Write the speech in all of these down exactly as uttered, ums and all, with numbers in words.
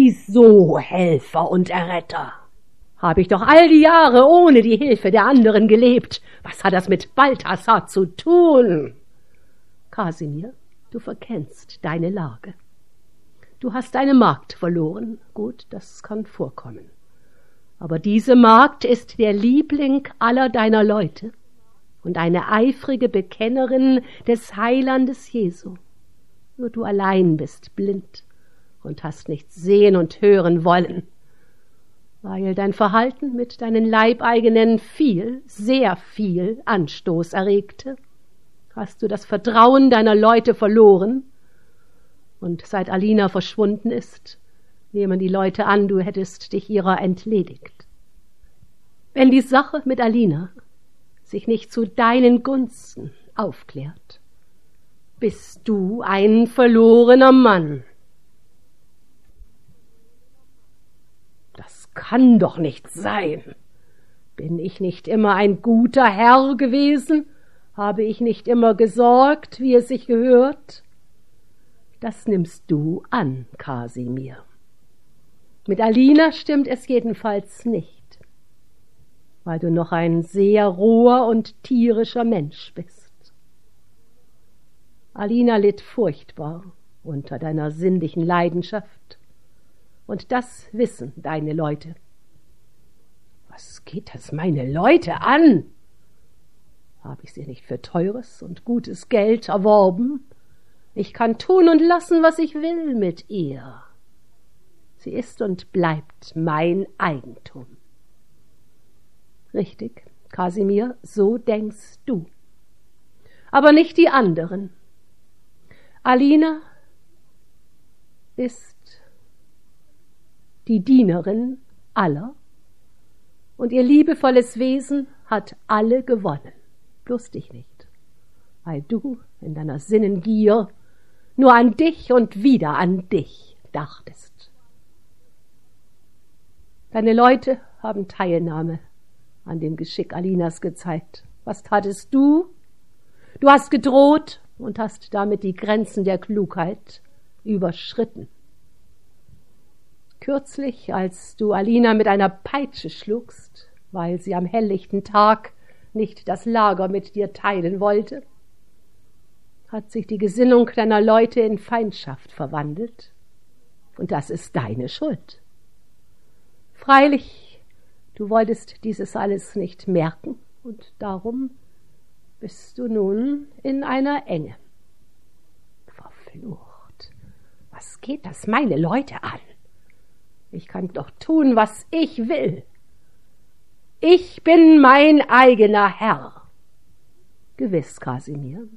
Wieso, Helfer und Erretter? Habe ich doch all die Jahre ohne die Hilfe der anderen gelebt. Was hat das mit Balthasar zu tun? Kasimir, du verkennst deine Lage. Du hast deine Magd verloren. Gut, das kann vorkommen. Aber diese Magd ist der Liebling aller deiner Leute und eine eifrige Bekennerin des Heilandes Jesu. Nur du allein bist blind und hast nicht sehen und hören wollen, weil dein Verhalten mit deinen Leibeigenen viel, sehr viel Anstoß erregte. Hast du das Vertrauen deiner Leute verloren, und seit Alina verschwunden ist, nehmen die Leute an, du hättest dich ihrer entledigt. Wenn die Sache mit Alina sich nicht zu deinen Gunsten aufklärt, bist du ein verlorener Mann. Das kann doch nicht sein. Bin ich nicht immer ein guter Herr gewesen? Habe ich nicht immer gesorgt, wie es sich gehört? Das nimmst du an, Kasimir. Mit Alina stimmt es jedenfalls nicht, weil du noch ein sehr roher und tierischer Mensch bist. Alina litt furchtbar unter deiner sinnlichen Leidenschaft, und das wissen deine Leute. Was geht das meine Leute an? Habe ich sie nicht für teures und gutes Geld erworben? Ich kann tun und lassen, was ich will mit ihr. Sie ist und bleibt mein Eigentum. Richtig, Kasimir, so denkst du. Aber nicht die anderen. Alina ist die Dienerin aller, und ihr liebevolles Wesen hat alle gewonnen, bloß dich nicht, weil du in deiner Sinnengier nur an dich und wieder an dich dachtest. Deine Leute haben Teilnahme an dem Geschick Alinas gezeigt. Was tatest du? Du hast gedroht und hast damit die Grenzen der Klugheit überschritten. Kürzlich, als du Alina mit einer Peitsche schlugst, weil sie am helllichten Tag nicht das Lager mit dir teilen wollte, hat sich die Gesinnung deiner Leute in Feindschaft verwandelt, und das ist deine Schuld. Freilich, du wolltest dieses alles nicht merken, und darum bist du nun in einer Enge. Verflucht, was geht das meine Leute an? Ich kann doch tun, was ich will. Ich bin mein eigener Herr. Gewiss, Kasimir.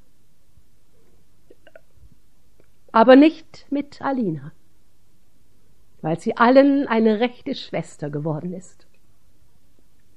Aber nicht mit Alina, weil sie allen eine rechte Schwester geworden ist.